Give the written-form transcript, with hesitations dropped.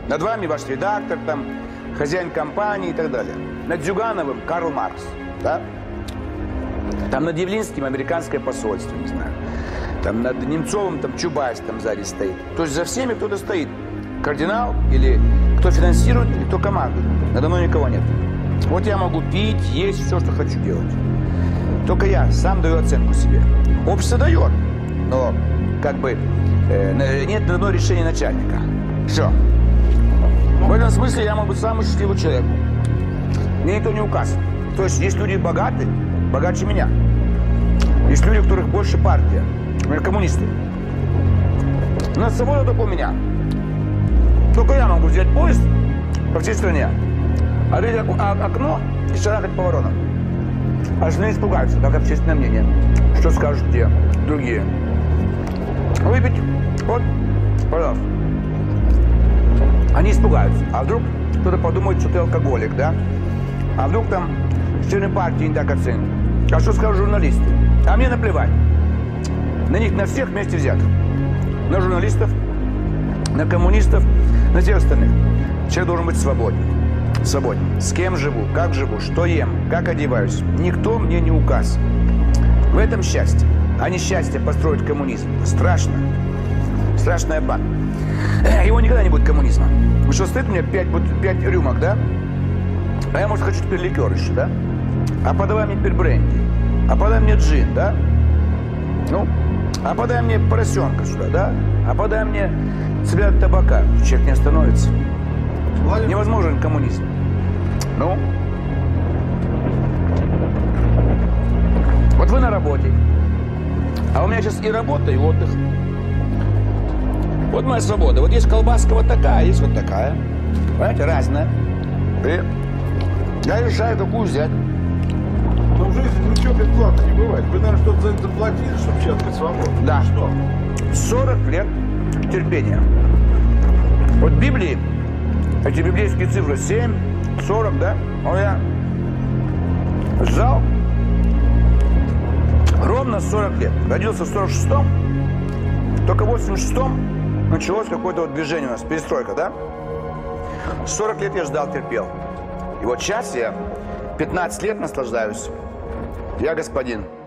Над вами ваш редактор, там, хозяин компании и так далее. Над Зюгановым Карл Маркс, да? Там над Явлинским американское посольство, не знаю. Там над Немцовым там Чубайс там сзади стоит. То есть за всеми кто-то стоит. Кардинал или кто финансирует, или кто командует. Надо мной никого нет. Вот я могу пить, есть, все, что хочу делать. Только я сам даю оценку себе. Общество дает, но как бы нет ни одного решения начальника. Все. В этом смысле я могу быть самый счастливый человек. Мне никто не указ. То есть есть люди богатые, богаче меня. Есть люди, у которых больше партия. Например, коммунисты. У нас свобода только у меня. Только я могу взять поезд по всей стране, открыть окно и шарахать по воронам. А остальные испугаются, как общественное мнение. Что скажут те другие. Выпить, вот, пожалуйста. Они испугаются. А вдруг кто-то подумает, что ты алкоголик, да? А вдруг там члены партии не так оценят. А что скажут журналисты? А мне наплевать. На них, на всех вместе взятых. На журналистов, на коммунистов, на всех остальных. Человек должен быть свободен. Свободен. С кем живу, как живу, что ем, как одеваюсь. Никто мне не указ. В этом счастье. А не счастье построить коммунизм. Страшно. Страшный обман. Его никогда не будет коммунизма. Потому что стоит у меня 5 рюмок, да? А я, может, хочу теперь ликер еще, да? А подавай мне теперь бренди. А подай мне джин, да? Ну, а подай мне поросенка сюда, да? А подай мне цвет табака. Человек не остановится. Невозможен коммунизм. Ну? Вот вы на работе. А у меня сейчас и работа, и отдых. Вот моя свобода. Вот есть колбаска вот такая, есть вот такая. Понимаете, разная. И я решаю, какую взять. Но в жизни ничего бесплатно не бывает. Вы, наверное, что-то за это заплатили, чтобы сейчас быть свободным? Да. Что? 40 лет терпения. Вот в Библии эти библейские цифры 7, 40, да? Но я сжал ровно 40 лет. Родился в 46-м, только в 86-м началось какое-то вот движение у нас, перестройка, да? 40 лет я ждал, терпел. И вот сейчас я 15 лет наслаждаюсь. Я господин.